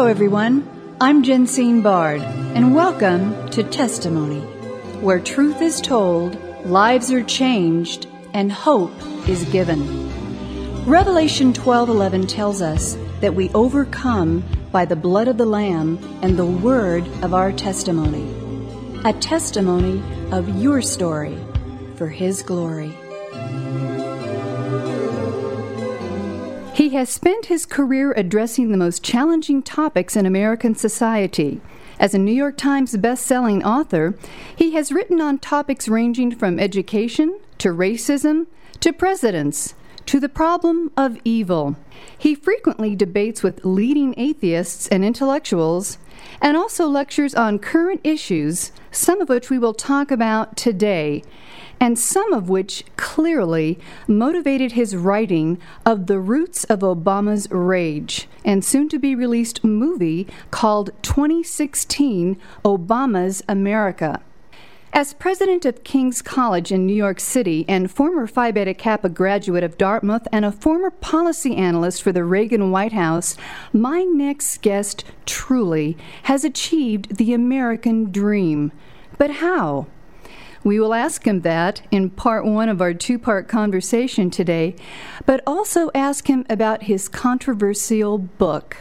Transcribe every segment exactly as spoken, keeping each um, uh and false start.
everyone. I'm Jensine Bard, and welcome to Testimony, where truth is told, lives are changed, and hope is given. Revelation twelve eleven tells us that we overcome by the blood of the Lamb and the word of our testimony. A testimony of your story for His glory. He has spent his career addressing the most challenging topics in American society. As a New York Times best-selling author, he has written on topics ranging from education to racism to presidents to the problem of evil. He frequently debates with leading atheists and intellectuals, and also lectures on current issues, some of which we will talk about today, and some of which clearly motivated his writing of The Roots of Obama's Rage, and soon-to-be-released movie called twenty sixteen Obama's America. As president of King's College in New York City and former Phi Beta Kappa graduate of Dartmouth and a former policy analyst for the Reagan White House, my next guest truly has achieved the American dream. But how? We will ask him that in part one of our two-part conversation today, but also ask him about his controversial book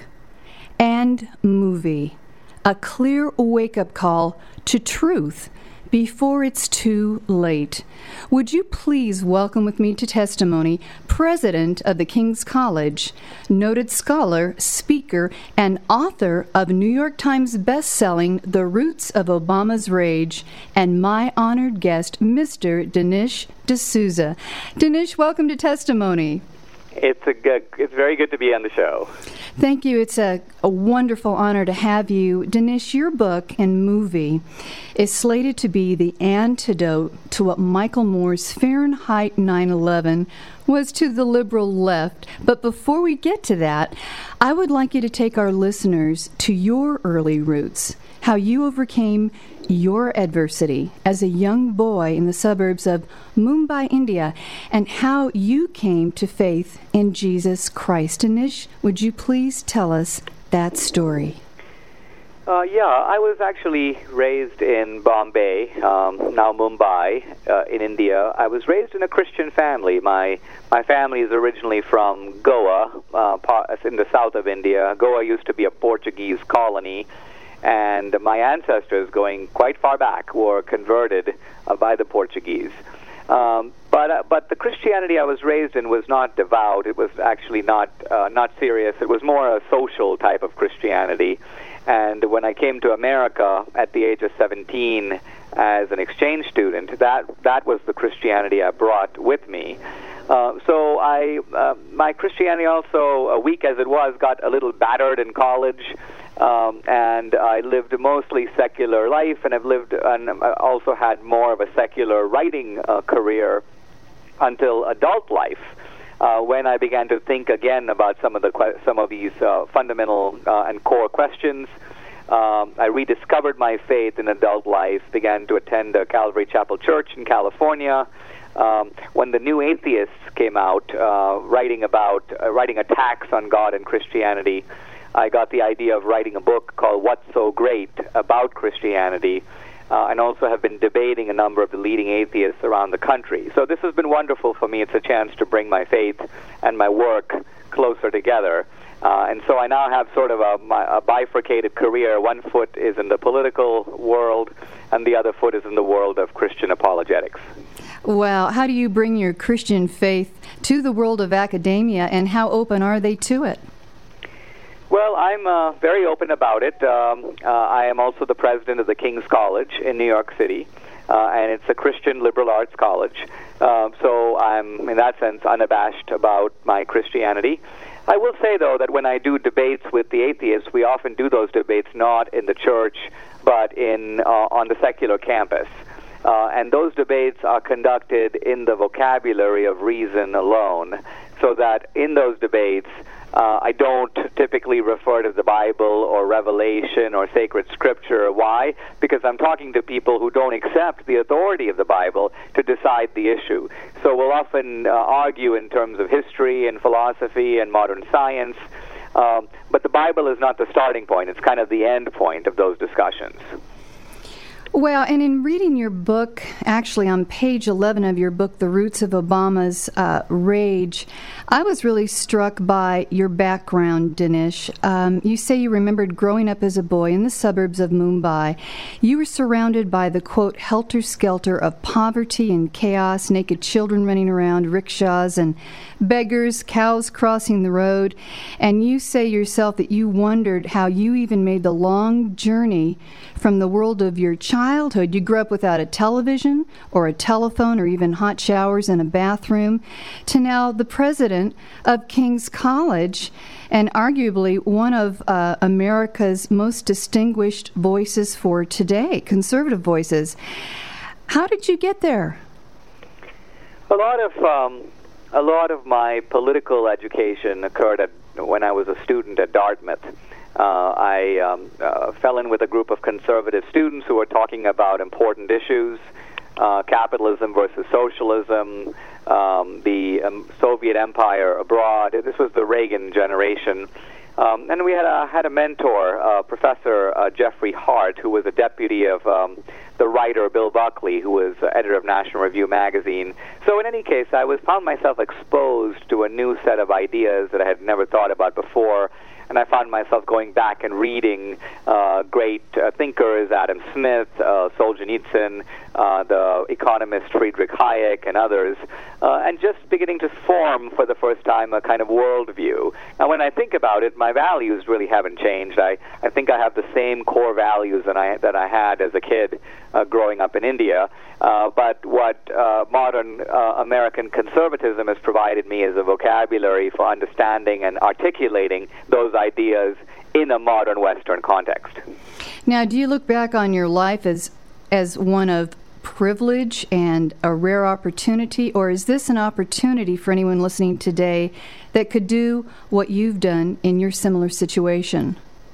and movie, a clear wake-up call to truth before it's too late. Would you please welcome with me to testimony President of the King's College, noted scholar, speaker, and author of New York Times best-selling The Roots of Obama's Rage, and my honored guest, Mister Dinesh D'Souza. Dinesh, welcome to testimony. It's a good, it's very good to be on the show. Thank you. It's a, a wonderful honor to have you. Dinesh, your book and movie is slated to be the antidote to what Michael Moore's Fahrenheit nine eleven was to the liberal left. But before we get to that, I would like you to take our listeners to your early roots, how you overcame your adversity as a young boy in the suburbs of Mumbai, India, and how you came to faith in Jesus Christ. Dinesh, would you please tell us that story? Uh, yeah, I was actually raised in Bombay, um, now Mumbai, uh, in India. I was raised in a Christian family. My my family is originally from Goa, uh, in the south of India. Goa used to be a Portuguese colony, and my ancestors, going quite far back, were converted uh, by the Portuguese. Um, but uh, but the Christianity I was raised in was not devout. It was actually not uh, not serious. It was more a social type of Christianity. And when I came to America at the age of seventeen as an exchange student, that that was the Christianity I brought with me. Uh, so I, uh, my Christianity also, uh, weak as it was, got a little battered in college, um, and I lived a mostly secular life, and I've lived, and I also had more of a secular writing uh, career until adult life, uh, when I began to think again about some of the some of these uh, fundamental uh, and core questions. Um, I rediscovered my faith in adult life, began to attend a Calvary Chapel Church in California. Um, when the New Atheists came out, uh, writing about uh, writing attacks on God and Christianity, I got the idea of writing a book called What's So Great About Christianity, uh, and also have been debating a number of the leading atheists around the country. So this has been wonderful for me. It's a chance to bring my faith and my work closer together. Uh, and so I now have sort of a, my, a bifurcated career. One foot is in the political world, and the other foot is in the world of Christian apologetics. Well, how do you bring your Christian faith to the world of academia, and how open are they to it? Well, I'm uh, very open about it. Um, uh, I am also the president of the King's College in New York City, uh, and it's a Christian liberal arts college. Uh, so I'm, in that sense, unabashed about my Christianity. I will say, though, that when I do debates with the atheists, we often do those debates not in the church, but in uh, on the secular campus. Uh, and those debates are conducted in the vocabulary of reason alone, so that in those debates, uh, I don't typically refer to the Bible or Revelation or sacred scripture. Why? Because I'm talking to people who don't accept the authority of the Bible to decide the issue. So we'll often uh, argue in terms of history and philosophy and modern science, Um, but the Bible is not the starting point. It's kind of the end point of those discussions. Well, and in reading your book, actually on page eleven of your book, The Roots of Obama's uh, Rage, I was really struck by your background, Dinesh. Um, you say you remembered growing up as a boy in the suburbs of Mumbai. You were surrounded by the, quote, helter-skelter of poverty and chaos, naked children running around, rickshaws and beggars, cows crossing the road. And you say yourself that you wondered how you even made the long journey from the world of your childhood. You grew up without a television or a telephone or even hot showers and a bathroom, to now the president of King's College and arguably one of uh, America's most distinguished voices for today, conservative voices. How did you get there? A lot of um, a lot of my political education occurred at, when I was a student at Dartmouth. Uh, I um, uh, fell in with a group of conservative students who were talking about important issues, uh, capitalism versus socialism, um, the um, Soviet empire abroad. This was the Reagan generation. Um, and we had a, had a mentor, uh, Professor uh, Jeffrey Hart, who was a deputy of um, the writer Bill Buckley, who was uh, editor of National Review magazine. So in any case, I was found myself exposed to a new set of ideas that I had never thought about before. And I found myself going back and reading uh, great uh, thinkers, Adam Smith, uh, Solzhenitsyn, uh, the economist Friedrich Hayek, and others, uh, and just beginning to form for the first time a kind of worldview. Now, when I think about it, my values really haven't changed. I, I think I have the same core values that I, that I had as a kid uh, growing up in India. Uh, but what uh, modern uh, American conservatism has provided me is a vocabulary for understanding and articulating those ideas in a modern Western context. Now, do you look back on your life as as one of privilege and a rare opportunity, or is this an opportunity for anyone listening today that could do what you've done in your similar situation?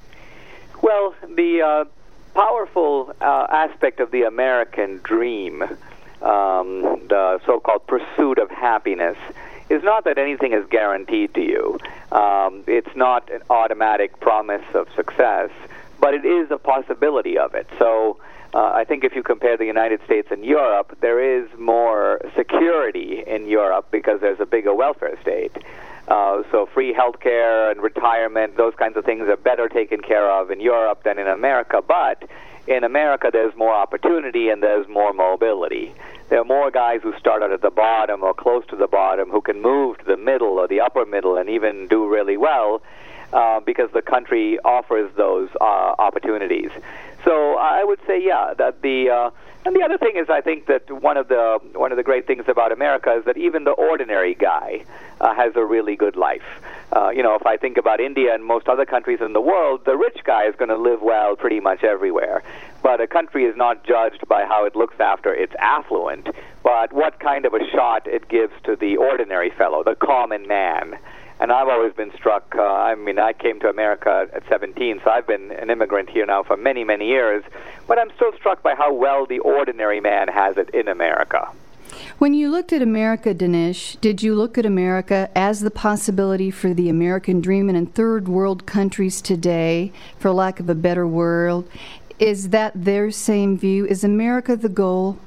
Well, the uh, powerful uh, aspect of the American dream, um, the so-called pursuit of happiness, is not that anything is guaranteed to you. Um, it's not an automatic promise of success, but it is a possibility of it. So uh, I think if you compare the United States and Europe, there is more security in Europe because there's a bigger welfare state. Uh, so free health care and retirement, those kinds of things are better taken care of in Europe than in America. But in America, there's more opportunity and there's more mobility. There are more guys who start out at the bottom or close to the bottom who can move to the middle or the upper middle and even do really well uh, because the country offers those uh, opportunities. So I would say, yeah, that the uh, and the other thing is, I think that one of the one of the great things about America is that even the ordinary guy uh, has a really good life. Uh, you know, if I think about India and most other countries in the world, the rich guy is going to live well pretty much everywhere. But a country is not judged by how it looks after its affluent, but what kind of a shot it gives to the ordinary fellow, the common man. And I've always been struck, uh, I mean, I came to America at seventeen, so I've been an immigrant here now for many, many years, but I'm still struck by how well the ordinary man has it in America. When you looked at America, Dinesh, did you look at America as the possibility for the American dream, and in third world countries today, for lack of a better word, is that their same view? Is America the goal?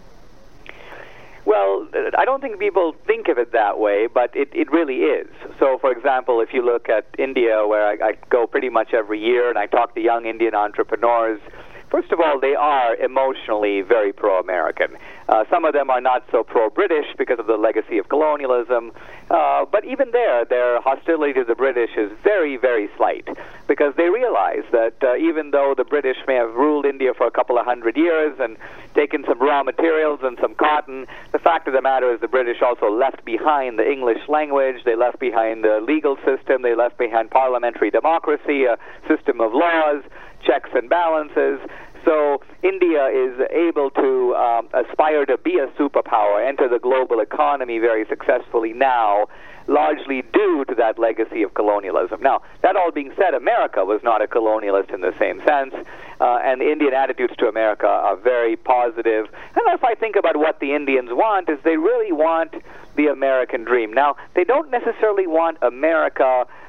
Well, I don't think people think of it that way, but it, it really is. So, for example, if you look at India, where I, I go pretty much every year and I talk to young Indian entrepreneurs, first of all, they are emotionally very pro-American. Uh, some of them are not so pro-British because of the legacy of colonialism, uh, but even there, their hostility to the British is very, very slight, because they realize that uh, even though the British may have ruled India for a couple of hundred years and taken some raw materials and some cotton, the fact of the matter is the British also left behind the English language, they left behind the legal system, they left behind parliamentary democracy, a system of laws, checks and balances. So India is able to um, aspire to be a superpower, enter the global economy very successfully now, largely due to that legacy of colonialism. Now, that all being said, America was not a colonialist in the same sense, uh, and the Indian attitudes to America are very positive. And if I think about what the Indians want, is they really want the American dream. Now, they don't necessarily want America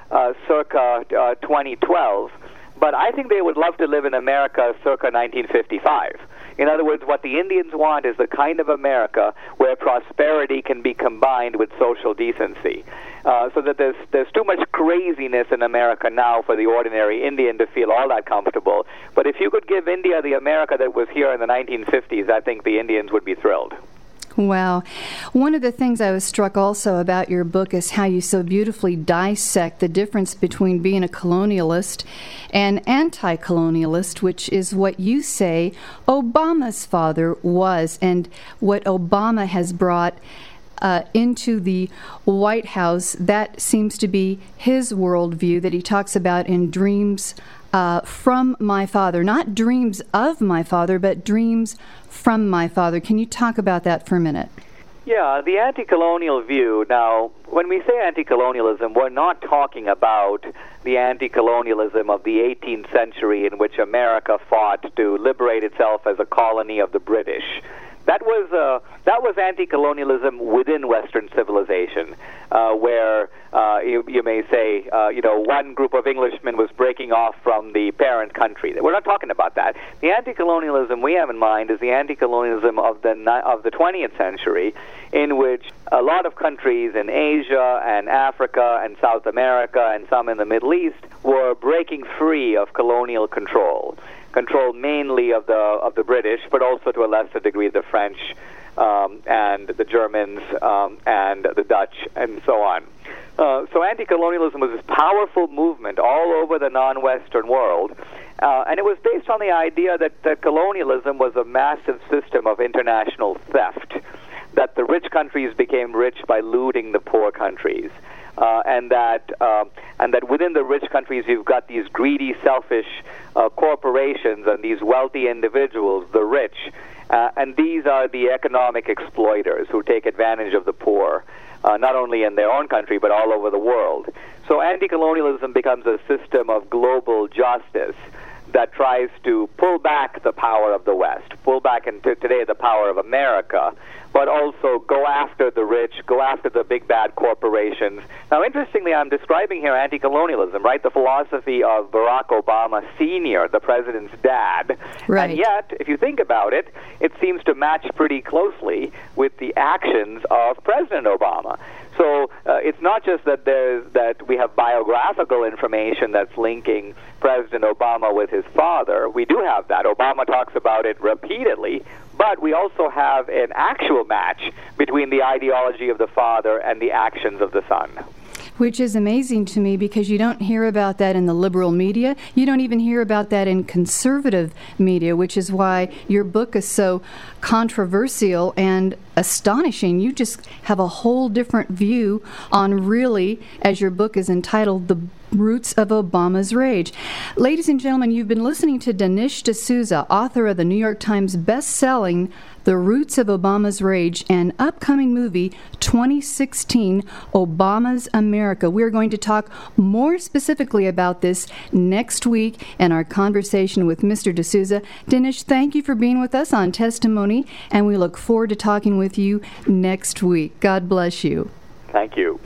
uh, circa uh, twenty twelve, but I think they would love to live in America circa nineteen fifty-five. In other words, what the Indians want is the kind of America where prosperity can be combined with social decency. Uh, so that there's there's too much craziness in America now for the ordinary Indian to feel all that comfortable. But if you could give India the America that was here in the nineteen fifties, I think the Indians would be thrilled. Wow. One of the things I was struck also about your book is how you so beautifully dissect the difference between being a colonialist and anti-colonialist, which is what you say Obama's father was and what Obama has brought Uh, into the White House. That seems to be his worldview that he talks about in Dreams uh, from My Father. Not dreams of my father, but dreams from my father. Can you talk about that for a minute? Yeah, the anti-colonial view. Now, when we say anti-colonialism, we're not talking about the anti-colonialism of the eighteenth century in which America fought to liberate itself as a colony of the British. That was uh, that was anti-colonialism within Western civilization, uh, where uh, you, you may say, uh, you know, one group of Englishmen was breaking off from the parent country. We're not talking about that. The anti-colonialism we have in mind is the anti-colonialism of the of the twentieth century, in which a lot of countries in Asia and Africa and South America and some in the Middle East were breaking free of colonial control. Control mainly of the of the British, but also to a lesser degree the French um, and the Germans um, and the Dutch and so on. Uh, so anti-colonialism was this powerful movement all over the non-Western world, uh, and it was based on the idea that, that colonialism was a massive system of international theft, that the rich countries became rich by looting the poor countries. Uh, and that uh, and that within the rich countries you've got these greedy, selfish uh, corporations and these wealthy individuals, the rich, uh, and these are the economic exploiters who take advantage of the poor, uh, not only in their own country but all over the world. So anti-colonialism becomes a system of global justice that tries to pull back the power of the West, pull back into today the power of America, but also go after the rich, go after the big bad corporations. Now, interestingly, I'm describing here anti-colonialism, right? The philosophy of Barack Obama Senior, the president's dad. Right. And yet, if you think about it, it seems to match pretty closely with the actions of President Obama. So uh, it's not just that there's that we have biographical information that's linking President Obama with his father. We do have that. Obama talks about it repeatedly. But we also have an actual match between the ideology of the father and the actions of the son. Which is amazing to me because you don't hear about that in the liberal media. You don't even hear about that in conservative media, which is why your book is so controversial and astonishing. You just have a whole different view on really, as your book is entitled, The Roots of Obama's Rage. Ladies and gentlemen, you've been listening to Dinesh D'Souza, author of the New York Times best-selling The Roots of Obama's Rage and upcoming movie twenty sixteen, Obama's America. We're going to talk more specifically about this next week in our conversation with Mister D'Souza. Dinesh, thank you for being with us on Testimony, and we look forward to talking with you next week. God bless you. Thank you.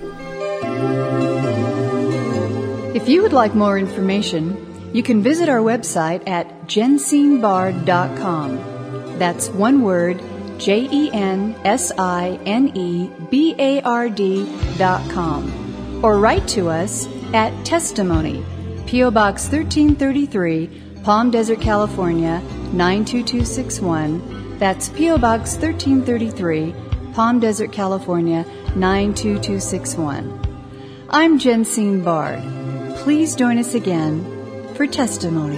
If you would like more information, you can visit our website at jensine bard dot com. That's one word, J E N S I N E B A R D dot com. Or write to us at Testimony, P O. Box thirteen thirty-three, Palm Desert, California, nine two two six one. That's P O. Box thirteen thirty-three, Palm Desert, California, nine two two six one. I'm Jensine Bard. Please join us again for Testimony.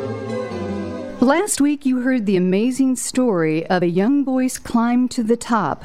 Last week you heard the amazing story of a young boy's climb to the top.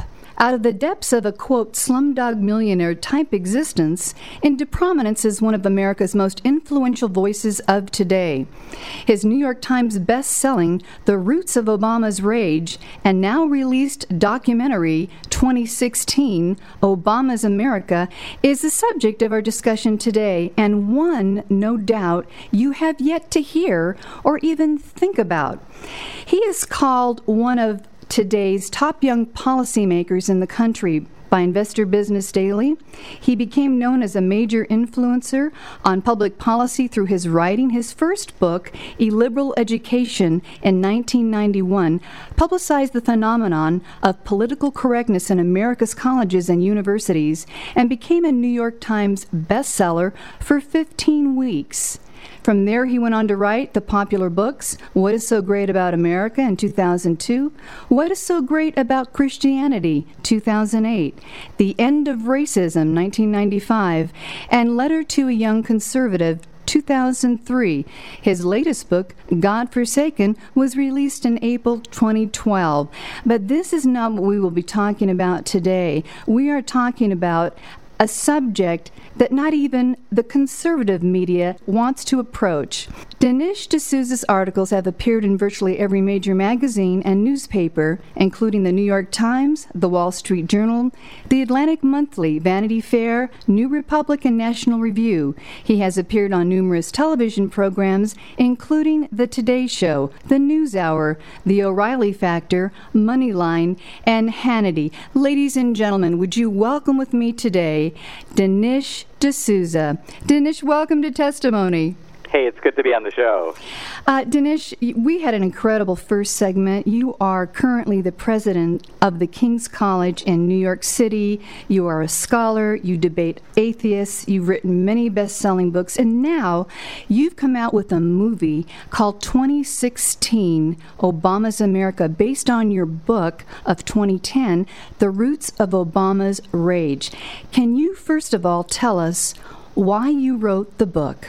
out of the depths of a, quote, slumdog millionaire type existence into prominence as one of America's most influential voices of today. His New York Times best-selling The Roots of Obama's Rage and now released documentary twenty sixteen, Obama's America, is the subject of our discussion today, and one, no doubt, you have yet to hear or even think about. He is called one of today's top young policymakers in the country by Investor Business Daily. He became known as a major influencer on public policy through his writing. His first book, Illiberal Education, in nineteen ninety-one, publicized the phenomenon of political correctness in America's colleges and universities and became a New York Times bestseller for fifteen weeks. From there, he went on to write the popular books, What is So Great About America in two thousand two, What is So Great About Christianity, two thousand eight, The End of Racism, nineteen ninety-five, and Letter to a Young Conservative, two thousand three. His latest book, God Forsaken, was released in April twenty twelve. But this is not what we will be talking about today. We are talking about a subject that not even the conservative media wants to approach. Dinesh D'Souza's articles have appeared in virtually every major magazine and newspaper, including the New York Times, the Wall Street Journal, the Atlantic Monthly, Vanity Fair, New Republic, and National Review. He has appeared on numerous television programs, including The Today Show, The NewsHour, The O'Reilly Factor, Moneyline, and Hannity. Ladies and gentlemen, would you welcome with me today Dinesh D'Souza. Dinesh, welcome to Testimony. Hey, it's good to be on the show. Uh, Dinesh, we had an incredible first segment. You are currently the president of the King's College in New York City. You are a scholar. You debate atheists. You've written many best-selling books. And now you've come out with a movie called twenty sixteen, Obama's America, based on your book of twenty ten, The Roots of Obama's Rage. Can you, first of all, tell us why you wrote the book?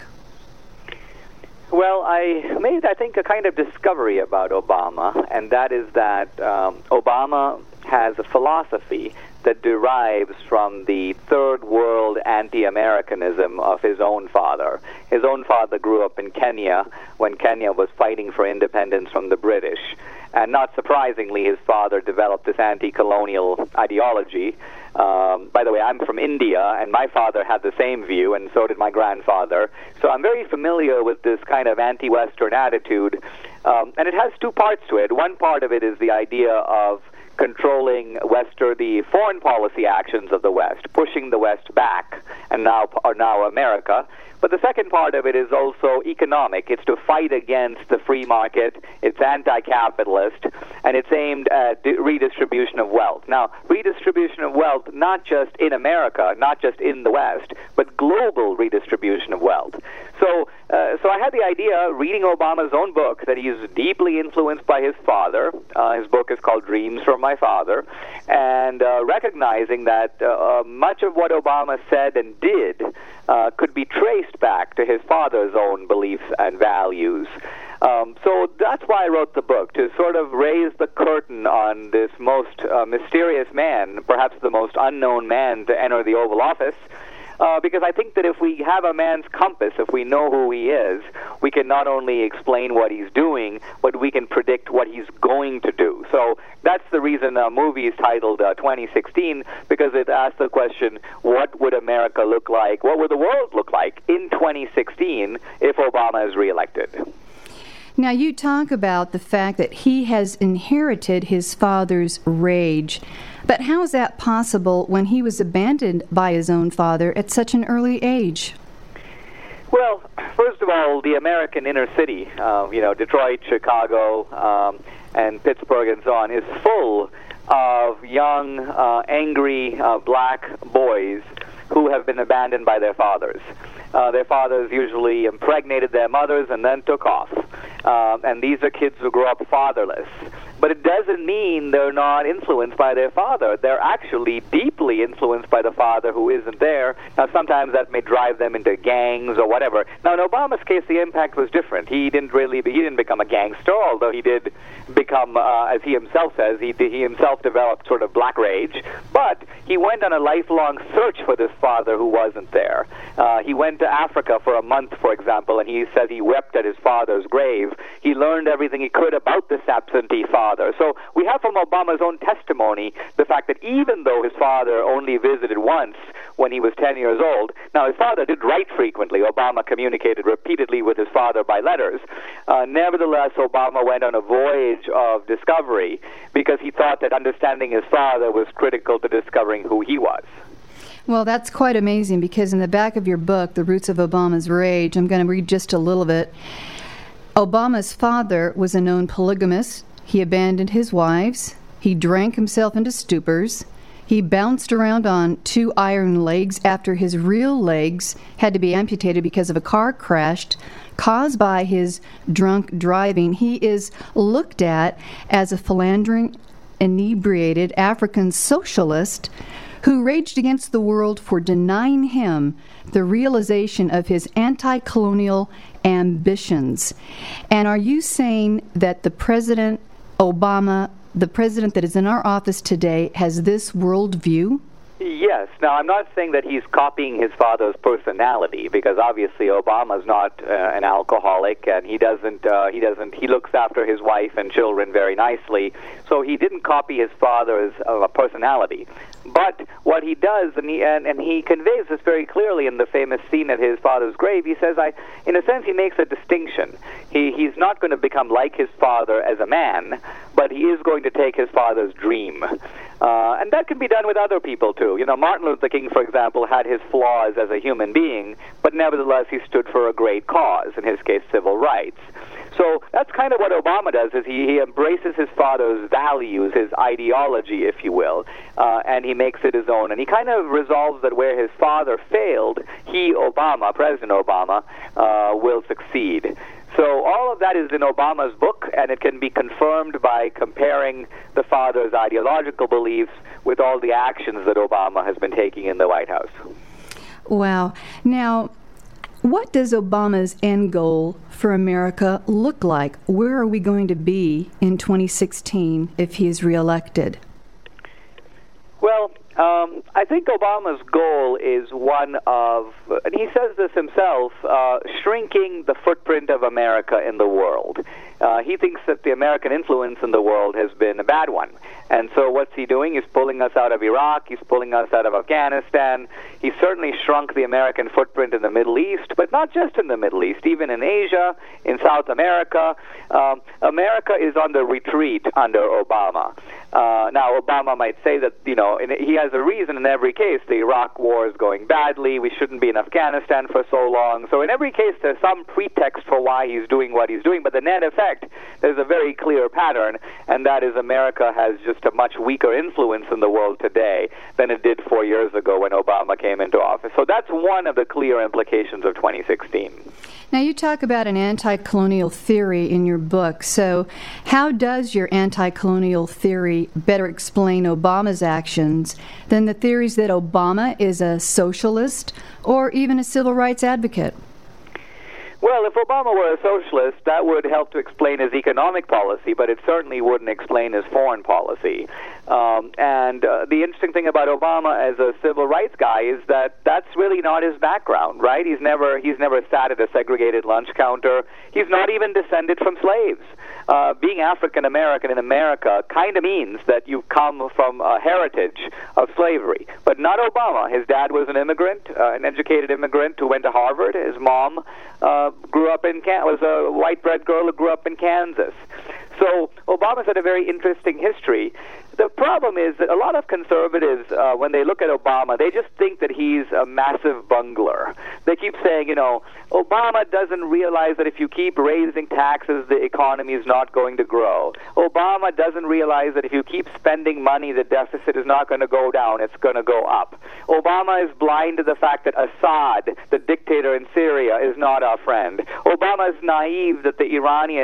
Well, I made, I think, a kind of discovery about Obama, and that is that um, Obama has a philosophy that derives from the third world anti-Americanism of his own father. His own father grew up in Kenya when Kenya was fighting for independence from the British. And not surprisingly, his father developed this anti-colonial ideology. Um, by the way, I'm from India, and my father had the same view, and so did my grandfather. So I'm very familiar with this kind of anti-Western attitude. Um, and it has two parts to it. One part of it is the idea of controlling Western, the foreign policy actions of the West, pushing the West back, and now, or now America. But the second part of it is also economic. It's to fight against the free market. It's anti-capitalist, and it's aimed at di- redistribution of wealth. Now, redistribution of wealth not just in America, not just in the West, but global redistribution of wealth. So, uh, so I had the idea, reading Obama's own book, that he's deeply influenced by his father. Uh, his book is called Dreams from My Father, and uh, recognizing that uh, much of what Obama said and did uh, could be traced back to his father's own beliefs and values. Um, so that's why I wrote the book, to sort of raise the curtain on this most uh, mysterious man, perhaps the most unknown man to enter the Oval Office. Uh, because I think that if we have a man's compass, if we know who he is, we can not only explain what he's doing, but we can predict what he's going to do. So that's the reason the movie is titled uh, twenty sixteen, because it asks the question, what would America look like, what would the world look like in twenty sixteen if Obama is reelected? Now, you talk about the fact that he has inherited his father's rage. But how is that possible when he was abandoned by his own father at such an early age? Well, first of all, the American inner city, uh, you know, Detroit, Chicago, um, and Pittsburgh and so on, is full of young, uh, angry uh, black boys who have been abandoned by their fathers. Uh, their fathers usually impregnated their mothers and then took off. Uh, and these are kids who grow up fatherless. but it doesn't mean they're not influenced by their father. They're actually deeply influenced by the father who isn't there. Now, sometimes that may drive them into gangs or whatever. Now, in Obama's case, the impact was different. He didn't really, be, he didn't become a gangster, although he did become, uh, as he himself says, he, he himself developed sort of black rage. But he went on a lifelong search for this father who wasn't there. Uh, he went to Africa for a month, for example, and he says he wept at his father's grave. He learned everything he could about this absentee father. So we have from Obama's own testimony the fact that even though his father only visited once when he was ten years old, now his father did write frequently. Obama communicated repeatedly with his father by letters. Uh, nevertheless, Obama went on a voyage of discovery because he thought that understanding his father was critical to discovering who he was. Well, that's quite amazing, because in the back of your book, The Roots of Obama's Rage, I'm going to read just a little bit. Obama's father was a known polygamist. He abandoned his wives. He drank himself into stupors. He bounced around on two iron legs after his real legs had to be amputated because of a car crash caused by his drunk driving. He is looked at as a philandering, inebriated African socialist who raged against the world for denying him the realization of his anti-colonial ambitions. And are you saying that the President Obama, the president that is in our office today, has this worldview? Yes. Now, I'm not saying that he's copying his father's personality, because obviously Obama's not uh, an alcoholic, and he doesn't. Uh, he doesn't. He looks after his wife and children very nicely. So he didn't copy his father's uh, personality. But what he does, and he and, and he conveys this very clearly in the famous scene at his father's grave. He says, "I," in a sense, he makes a distinction. He he's not going to become like his father as a man, but he is going to take his father's dream. Uh, and that can be done with other people, too. You know, Martin Luther King, for example, had his flaws as a human being, but nevertheless he stood for a great cause, in his case, civil rights. So that's kind of what Obama does, is he, he embraces his father's values, his ideology, if you will, uh, and he makes it his own. And he kind of resolves that where his father failed, he, Obama, President Obama, uh, will succeed. So all of that is in Obama's book, and it can be confirmed by comparing the father's ideological beliefs with all the actions that Obama has been taking in the White House. Wow. Now, what does Obama's end goal for America look like? Where are we going to be in twenty sixteen if he is reelected? Well, um, I think Obama's goal is one of, and he says this himself, uh, shrinking the footprint of America in the world. Uh, he thinks that the American influence in the world has been a bad one. And so what's he doing? He's pulling us out of Iraq. He's pulling us out of Afghanistan. He's certainly shrunk the American footprint in the Middle East, but not just in the Middle East, even in Asia, in South America. Um, America is on the retreat under Obama. Uh, now, Obama might say that, you know, in, he has a reason in every case. The Iraq war is going badly. We shouldn't be in Afghanistan for so long. So in every case, there's some pretext for why he's doing what he's doing. But the net effect, there's a very clear pattern, and that is America has just a much weaker influence in the world today than it did four years ago when Obama came into office. So that's one of the clear implications of twenty sixteen. Now, you talk about an anti-colonial theory in your book. So how does your anti-colonial theory better explain Obama's actions than the theories that Obama is a socialist or even a civil rights advocate? Well, if Obama were a socialist, that would help to explain his economic policy, but it certainly wouldn't explain his foreign policy. Um, and uh, the interesting thing about Obama as a civil rights guy is that that's really not his background, right? He's never he's never sat at a segregated lunch counter. He's not even descended from slaves. Uh, being African American in America kind of means that you come from a heritage of slavery, but not Obama. His dad was an immigrant, uh, an educated immigrant who went to Harvard. His mom uh, grew up in Can- was a white bread girl who grew up in Kansas. So Obama's had a very interesting history. The problem is that a lot of conservatives, uh, when they look at Obama, they just think that he's a massive bungler. They keep saying, you know, Obama doesn't realize that if you keep raising taxes, the economy is not going to grow. Obama doesn't realize that if you keep spending money, the deficit is not going to go down, it's going to go up. Obama is blind to the fact that Assad, the dictator in Syria, is not our friend. Obama is naive that the Iranians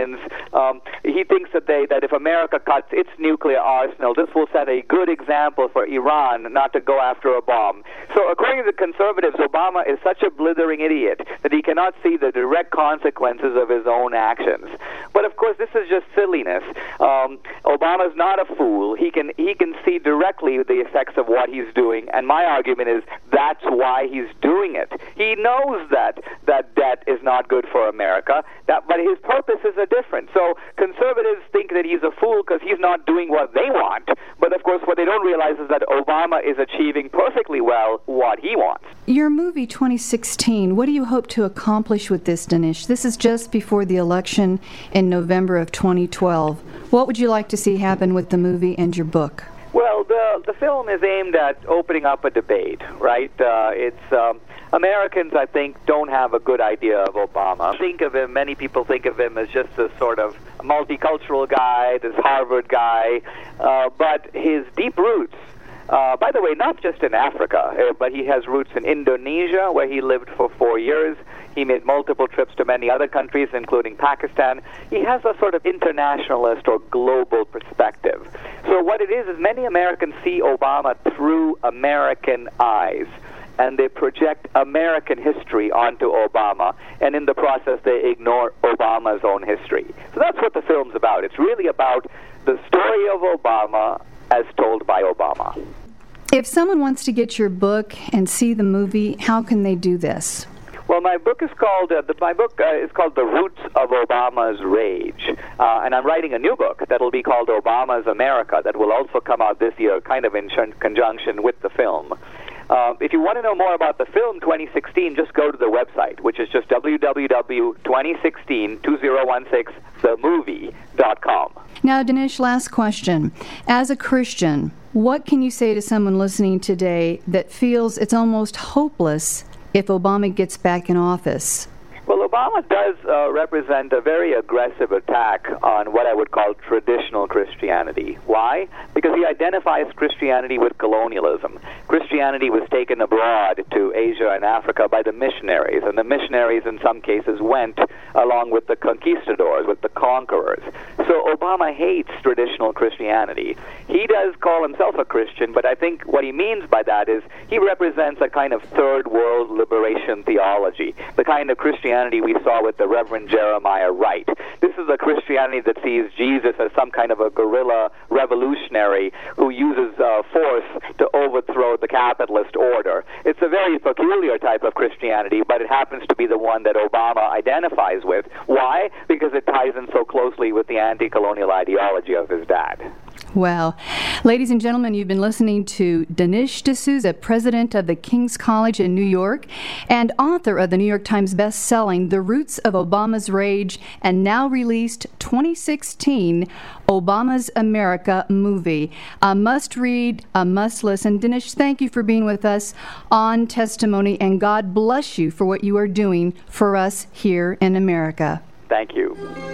Um, he thinks that they that if America cuts its nuclear arsenal, this will set a good example for Iran not to go after a bomb. So according to the conservatives, Obama is such a blithering idiot that he cannot see the direct consequences of his own actions. But of course, this is just silliness. Um, Obama's not a fool. He can he can see directly the effects of what he's doing, and my argument is that's why he's doing it. He knows that that debt is not good for America, that, but his purposes are different. So conservatives think that he's a fool because he's not doing what they want, but of course what they don't realize is that Obama is achieving perfectly well what he wants. Your movie twenty sixteen, what do you hope to accomplish with this, Dinesh? This is just before the election in November of twenty twelve. What would you like to see happen with the movie and your book? Well, the the film is aimed at opening up a debate, right? Uh, it's um, Americans, I think, don't have a good idea of Obama. Think of him, many people think of him as just this sort of multicultural guy, this Harvard guy, uh, but his deep roots, uh, by the way, not just in Africa, uh, but he has roots in Indonesia, where he lived for four years. He made multiple trips to many other countries, including Pakistan. He has a sort of internationalist or global perspective. So what it is is many Americans see Obama through American eyes, and they project American history onto Obama, and in the process they ignore Obama's own history. So that's what the film's about. It's really about the story of Obama as told by Obama. If someone wants to get your book and see the movie, how can they do this? Well, my book is called uh, the, my book uh, is called The Roots of Obama's Rage, uh, and I'm writing a new book that will be called Obama's America that will also come out this year, kind of in conjunction with the film. Uh, if you want to know more about the film twenty sixteen, just go to the website, which is just w w w dot twenty sixteen two thousand sixteen the movie dot com. Now, Dinesh, last question. As a Christian, what can you say to someone listening today that feels it's almost hopeless if Obama gets back in office? Well, Obama does uh, represent a very aggressive attack on what I would call traditional Christianity. Why? Because he identifies Christianity with colonialism. Christianity was taken abroad to Asia and Africa by the missionaries, and the missionaries in some cases went along with the conquistadors, with the conquerors. So Obama hates traditional Christianity. He does call himself a Christian, but I think what he means by that is he represents a kind of third world liberation theology, the kind of Christianity we saw with the Reverend Jeremiah Wright. This is a Christianity that sees Jesus as some kind of a guerrilla revolutionary who uses uh, force to overthrow the capitalist order. It's a very peculiar type of Christianity, but it happens to be the one that Obama identifies with. Why? Because it ties in so closely with the anti-colonial ideology of his dad. Well, ladies and gentlemen, you've been listening to Dinesh D'Souza, president of the King's College in New York and author of the New York Times best-selling The Roots of Obama's Rage and now released twenty sixteen Obama's America movie. A must-read, a must-listen. Dinesh, thank you for being with us on Testimony, and God bless you for what you are doing for us here in America. Thank you.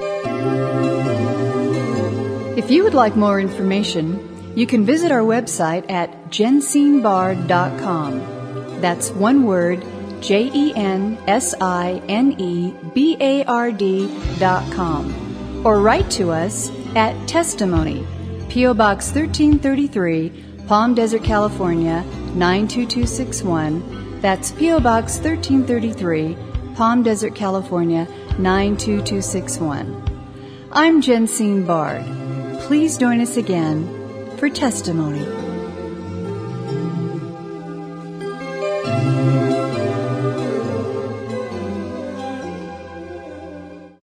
If you would like more information, you can visit our website at jensine bard dot com. That's one word, J E N S I N E B A R D dot com. Or write to us at Testimony, P O Box thirteen thirty-three, Palm Desert, California, nine two two six one. That's P O Box thirteen thirty-three, Palm Desert, California, nine two two six one. I'm Jensine Bard. Please join us again for Testimony.